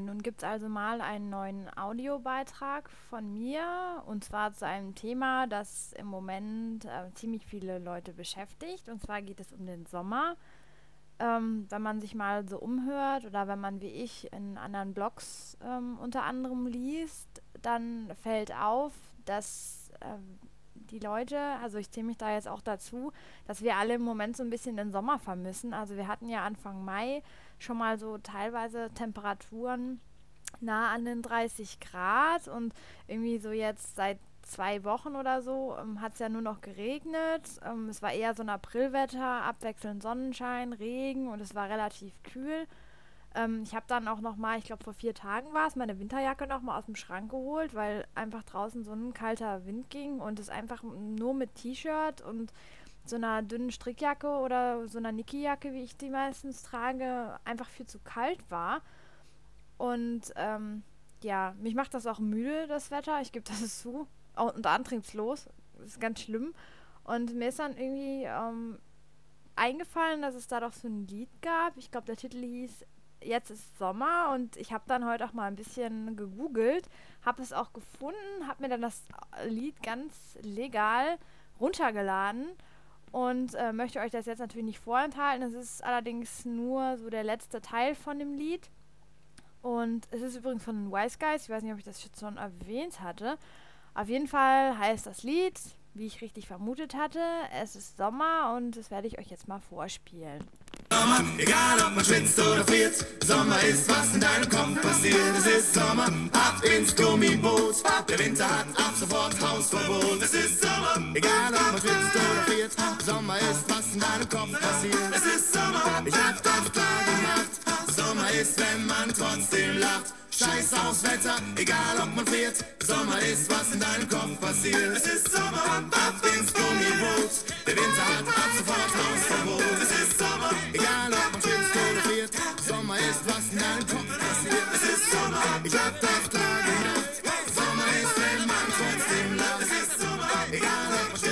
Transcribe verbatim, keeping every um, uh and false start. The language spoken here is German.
nun gibt es also mal einen neuen Audiobeitrag von mir und zwar zu einem Thema, das im Moment äh, ziemlich viele Leute beschäftigt. Und zwar geht es um den Sommer. Ähm, wenn man sich mal so umhört oder wenn man wie ich in anderen Blogs ähm, unter anderem liest, dann fällt auf, dass ähm, die Leute, also ich zähle mich da jetzt auch dazu, dass wir alle im Moment so ein bisschen den Sommer vermissen. Also wir hatten ja Anfang Mai schon mal so teilweise Temperaturen nah an den dreißig Grad und irgendwie so jetzt seit zwei Wochen oder so ähm, hat es ja nur noch geregnet. Ähm, es war eher so ein Aprilwetter, abwechselnd Sonnenschein, Regen und es war relativ kühl. Ähm, ich habe dann auch noch mal, ich glaube vor vier Tagen war es, meine Winterjacke noch mal aus dem Schrank geholt, weil einfach draußen so ein kalter Wind ging und es einfach nur mit T-Shirt und so einer dünnen Strickjacke oder so einer Niki-Jacke, wie ich die meistens trage, einfach viel zu kalt war. Und ähm, ja, mich macht das auch müde, das Wetter. Ich gebe das zu. Au- Und antriebslos. Das ist ganz schlimm. Und mir ist dann irgendwie ähm, eingefallen, dass es da doch so ein Lied gab. Ich glaube, der Titel hieß Jetzt ist Sommer. Und ich habe dann heute auch mal ein bisschen gegoogelt, habe es auch gefunden, habe mir dann das Lied ganz legal runtergeladen und äh, möchte euch das jetzt natürlich nicht vorenthalten. Es ist allerdings nur so der letzte Teil von dem Lied. Und es ist übrigens von den Wise Guys. Ich weiß nicht, ob ich das jetzt schon erwähnt hatte. Auf jeden Fall heißt das Lied, wie ich richtig vermutet hatte, es ist Sommer und das werde ich euch jetzt mal vorspielen. Sommer, egal ob man schwitzt oder friert. Sommer ist, was in deinem Kopf passiert. Es ist Sommer, ab ins Gummiboot. Der Winter hat ab sofort Hausverbot. Es ist Sommer, egal ob man schwitzt oder friert. Sommer ist, was in deinem Kopf passiert. Es ist Sommer, ich hab das klar gemacht. Sommer ist, wenn man trotzdem lacht. Scheiß aufs Wetter, egal ob man friert. Sommer ist, was in deinem Kopf passiert. Es ist Sommer, ab ins Gummiboot. Der Winter hat ab sofort Hausverbot. Es ist Sommer, egal ob man schwitzt oder friert. Sommer ist, was in deinem Kopf passiert. Es ist Sommer, ich hab das klar gemacht. Sommer ist, wenn man trotzdem lacht. Es ist Sommer, egal ob man schwitzt